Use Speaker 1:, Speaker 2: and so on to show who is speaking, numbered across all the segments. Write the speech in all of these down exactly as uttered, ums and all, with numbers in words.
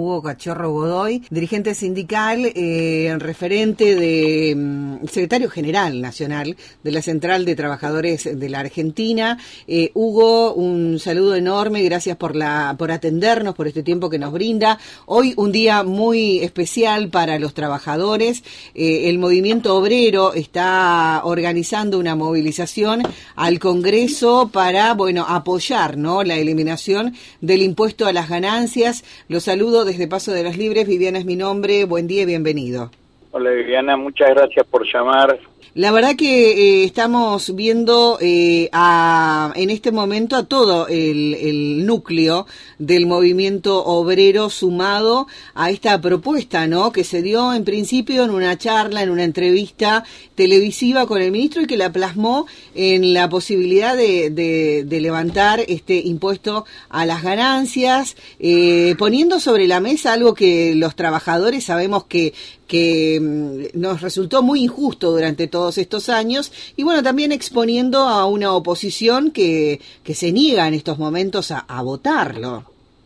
Speaker 1: Hugo Cachorro Godoy, dirigente sindical, eh, referente de um, secretario general nacional de la Central de Trabajadores de la Argentina. Eh, Hugo, un saludo enorme, gracias por la por atendernos, por este tiempo que nos brinda. Hoy un día muy especial para los trabajadores. Eh, el movimiento obrero está organizando una movilización al Congreso para, bueno, apoyar, ¿no?, la eliminación del impuesto a las ganancias. Los saludo desde Paso de los Libres. Viviana es mi nombre. Buen día y bienvenido.
Speaker 2: Hola Viviana, muchas gracias por llamar.
Speaker 1: La verdad que eh, estamos viendo eh, a, en este momento a todo el, el núcleo del movimiento obrero sumado a esta propuesta, ¿no?, que se dio en principio en una charla, en una entrevista televisiva con el ministro y que la plasmó en la posibilidad de, de, de levantar este impuesto a las ganancias, eh, poniendo sobre la mesa algo que los trabajadores sabemos que que nos resultó muy injusto durante todos estos años, y bueno, también exponiendo a una oposición que, que se niega en estos momentos a, a votarlo.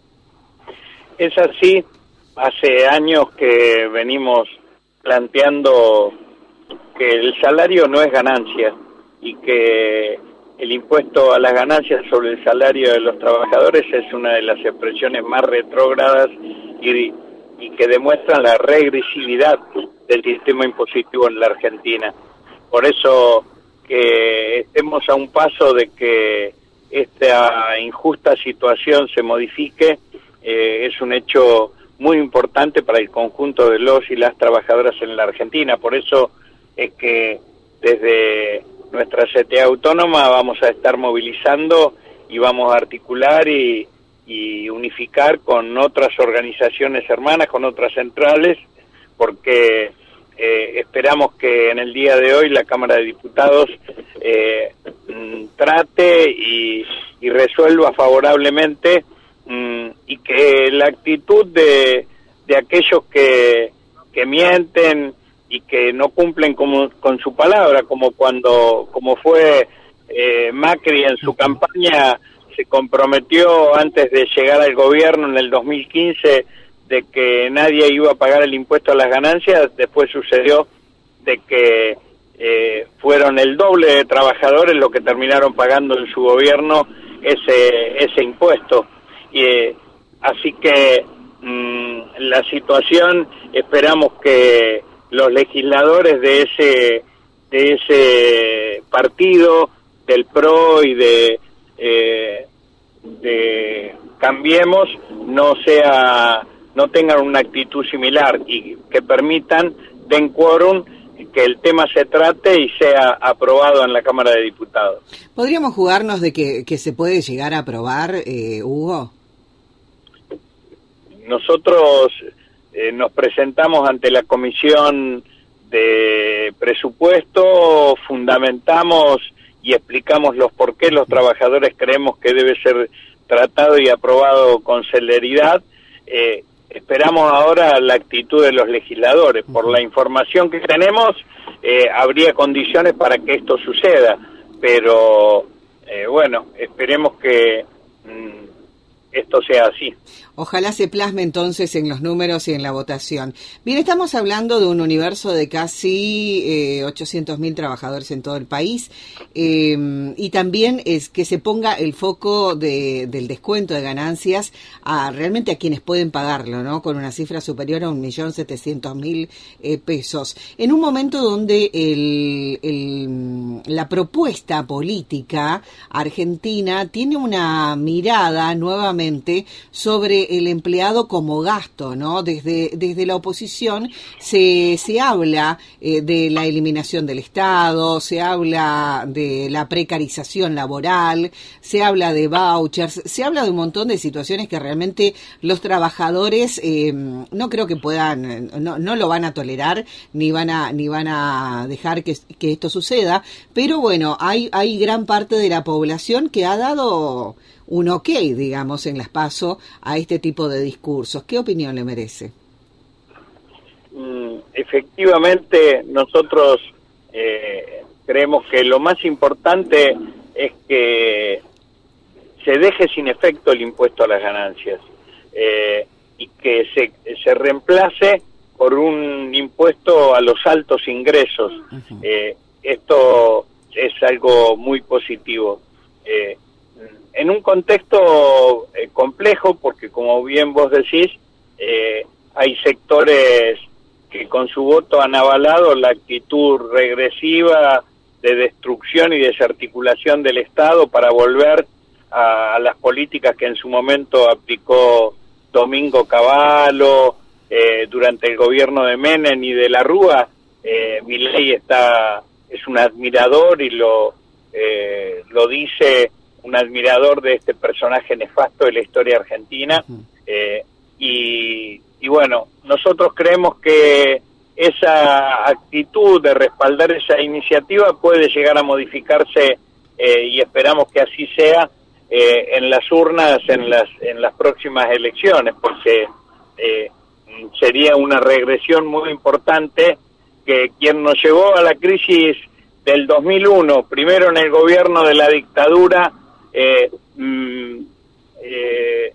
Speaker 2: Es así, hace años que venimos planteando que el salario no es ganancia y que el impuesto a las ganancias sobre el salario de los trabajadores es una de las expresiones más retrógradas y y que demuestran la regresividad del sistema impositivo en la Argentina. Por eso que estemos a un paso de que esta injusta situación se modifique, eh, es un hecho muy importante para el conjunto de los y las trabajadoras en la Argentina. Por eso es que desde nuestra C T A autónoma vamos a estar movilizando y vamos a articular y y unificar con otras organizaciones hermanas, con otras centrales, porque eh, esperamos que en el día de hoy la Cámara de Diputados eh, trate y, y resuelva favorablemente mmm, y que la actitud de, de aquellos que, que mienten y que no cumplen con, con su palabra, como cuando como fue eh, Macri en su campaña, se comprometió antes de llegar al gobierno en el dos mil quince de que nadie iba a pagar el impuesto a las ganancias. Después sucedió de que eh, fueron el doble de trabajadores los que terminaron pagando en su gobierno ese ese impuesto. Y, eh, así que mmm, la situación, esperamos que los legisladores de ese de ese partido, del P R O y de Eh, de Cambiemos, no sea no tengan una actitud similar y que permitan, den quórum, que el tema se trate y sea aprobado en la Cámara de Diputados.
Speaker 1: ¿Podríamos jugarnos de que, que se puede llegar a aprobar, eh, Hugo?
Speaker 2: Nosotros eh, nos presentamos ante la Comisión de Presupuesto, fundamentamos y explicamos los por qué los trabajadores creemos que debe ser tratado y aprobado con celeridad. Eh, esperamos ahora la actitud de los legisladores. Por la información que tenemos, eh, habría condiciones para que esto suceda, pero eh, bueno, esperemos que mmm, esto sea así.
Speaker 1: Ojalá se plasme entonces en los números y en la votación. Bien, estamos hablando de un universo de casi eh, ochocientos mil trabajadores en todo el país, eh, y también es que se ponga el foco de, del descuento de ganancias a realmente a quienes pueden pagarlo, ¿no?, con una cifra superior a un millón setecientos mil eh, pesos. En un momento donde el, el, la propuesta política argentina tiene una mirada nuevamente sobre el empleado como gasto, ¿no? Desde, desde la oposición se, se habla eh, de la eliminación del Estado, se habla de la precarización laboral, se habla de vouchers, se habla de un montón de situaciones que realmente los trabajadores eh, no creo que puedan, no, no lo van a tolerar, ni van a, ni van a dejar que, que esto suceda, pero bueno, hay, hay gran parte de la población que ha dado un ok, digamos, en las PASO a este tipo de discursos. ¿Qué opinión le merece?
Speaker 2: Mm, efectivamente, nosotros eh, creemos que lo más importante es que se deje sin efecto el impuesto a las ganancias. Eh, y que se, se reemplace por un impuesto a los altos ingresos. Uh-huh. Eh, esto es algo muy positivo. Eh, en un contexto eh, complejo, porque como bien vos decís, eh, hay sectores que con su voto han avalado la actitud regresiva de destrucción y desarticulación del Estado para volver a, a las políticas que en su momento aplicó Domingo Cavallo, eh, durante el gobierno de Menem y de la Rúa. eh, Milei está, es un admirador y lo, eh, lo dice un admirador de este personaje nefasto de la historia argentina. eh, y, y bueno, nosotros creemos que esa actitud de respaldar esa iniciativa puede llegar a modificarse, eh, y esperamos que así sea, eh, en las urnas en las en las próximas elecciones, porque eh, sería una regresión muy importante, que quien nos llevó a la crisis del dos mil uno, primero en el gobierno de la dictadura, eh, mm, eh,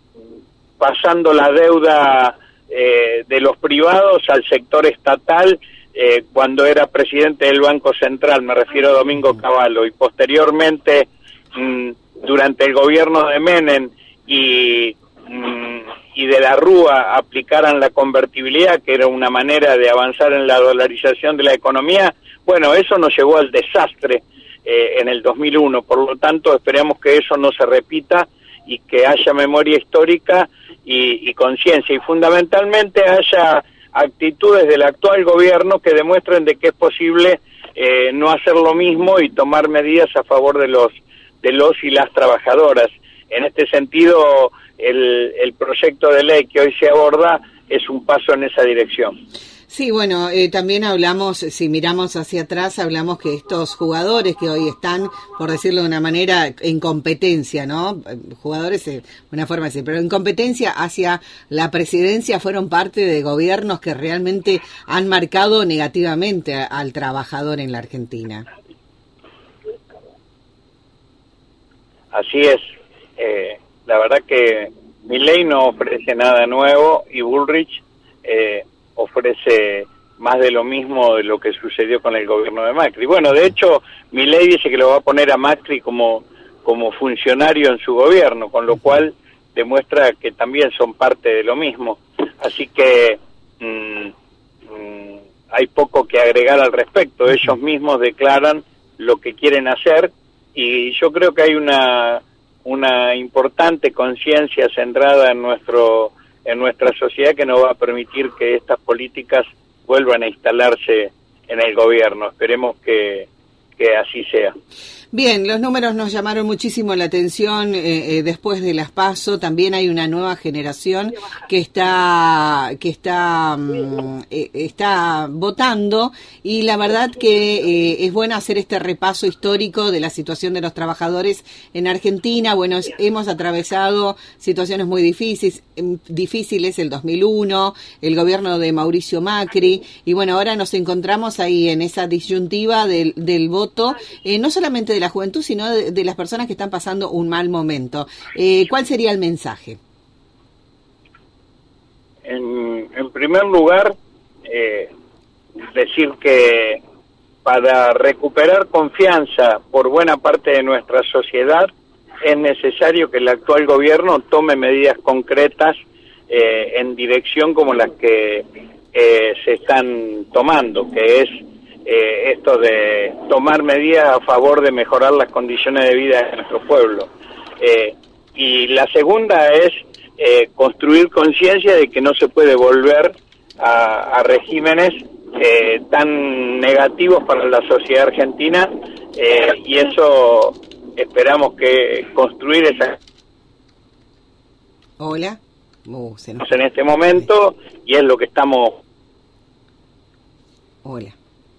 Speaker 2: pasando la deuda Eh, de los privados al sector estatal, eh, cuando era presidente del Banco Central, me refiero a Domingo Cavallo, y posteriormente mmm, durante el gobierno de Menem y, mmm, y de la Rúa aplicaran la convertibilidad, que era una manera de avanzar en la dolarización de la economía. Bueno, eso nos llevó al desastre eh, en el dos mil uno, por lo tanto esperamos que eso no se repita y que haya memoria histórica y, y conciencia, y fundamentalmente haya actitudes del actual gobierno que demuestren de que es posible eh, no hacer lo mismo y tomar medidas a favor de los de los y las trabajadoras. En este sentido, el, el proyecto de ley que hoy se aborda es un paso en esa dirección.
Speaker 1: Sí, bueno, eh, también hablamos, si miramos hacia atrás, hablamos que estos jugadores que hoy están, por decirlo de una manera, en competencia, ¿no? Jugadores, eh, una forma de decir, pero en competencia hacia la presidencia fueron parte de gobiernos que realmente han marcado negativamente a, al trabajador en la Argentina.
Speaker 2: Así es. Eh, la verdad que Milei no ofrece nada nuevo y Bullrich eh, ofrece más de lo mismo de lo que sucedió con el gobierno de Macri. Bueno, de hecho, Milei dice que lo va a poner a Macri como, como funcionario en su gobierno, con lo cual demuestra que también son parte de lo mismo. Así que mmm, mmm, hay poco que agregar al respecto. Ellos mismos declaran lo que quieren hacer y yo creo que hay una, una importante conciencia centrada en nuestro en nuestra sociedad que nos va a permitir que estas políticas vuelvan a instalarse en el gobierno. Esperemos que, que así sea.
Speaker 1: Bien, los números nos llamaron muchísimo la atención eh, eh, después de las PASO. También hay una nueva generación que está que está um, eh, está votando y la verdad que eh, es bueno hacer este repaso histórico de la situación de los trabajadores en Argentina. Bueno, es, hemos atravesado situaciones muy difíciles, difíciles el dos mil uno, el gobierno de Mauricio Macri y bueno, ahora nos encontramos ahí en esa disyuntiva del, del voto, eh, no solamente de de la juventud, sino de, de las personas que están pasando un mal momento. Eh, ¿Cuál sería el mensaje?
Speaker 2: En, en primer lugar, eh, decir que para recuperar confianza por buena parte de nuestra sociedad es necesario que el actual gobierno tome medidas concretas eh, en dirección como las que eh, se están tomando, que es Eh, esto de tomar medidas a favor de mejorar las condiciones de vida de nuestro pueblo. Eh, y la segunda es eh, construir conciencia de que no se puede volver a, a regímenes eh, tan negativos para la sociedad argentina, eh, y eso esperamos que construir esa...
Speaker 1: Hola. Uh, se nos...
Speaker 2: en este momento, y es lo que estamos...
Speaker 1: Hola.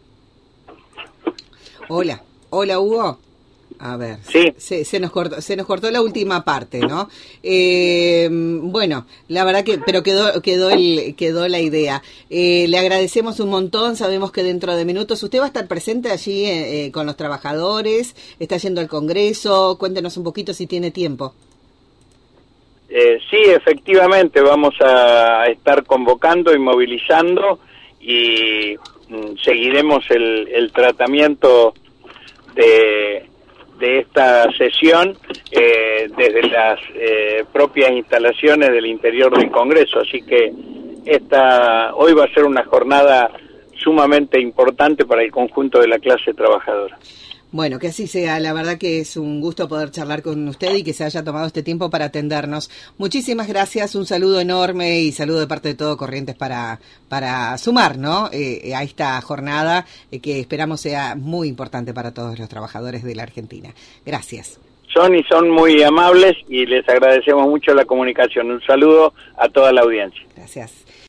Speaker 1: Hola, hola Hugo. A ver,
Speaker 2: sí.
Speaker 1: se, se nos cortó, se nos cortó la última parte, ¿no? Eh, bueno, la verdad que, pero quedó, quedó el, quedó la idea. Eh, le agradecemos un montón. Sabemos que dentro de minutos usted va a estar presente allí eh, con los trabajadores. Está yendo al Congreso. Cuéntenos un poquito si tiene tiempo.
Speaker 2: Eh, sí, efectivamente, vamos a estar convocando y movilizando y mm, seguiremos el, el tratamiento de, de esta sesión eh, desde las eh, propias instalaciones del interior del Congreso. Así que esta hoy va a ser una jornada sumamente importante para el conjunto de la clase trabajadora.
Speaker 1: Bueno, que así sea. La verdad que es un gusto poder charlar con usted y que se haya tomado este tiempo para atendernos. Muchísimas gracias, un saludo enorme y saludo de parte de todo Corrientes para para sumar, ¿no? Eh, a esta jornada eh, que esperamos sea muy importante para todos los trabajadores de la Argentina. Gracias.
Speaker 2: Son y son muy amables y les agradecemos mucho la comunicación. Un saludo a toda la audiencia.
Speaker 1: Gracias.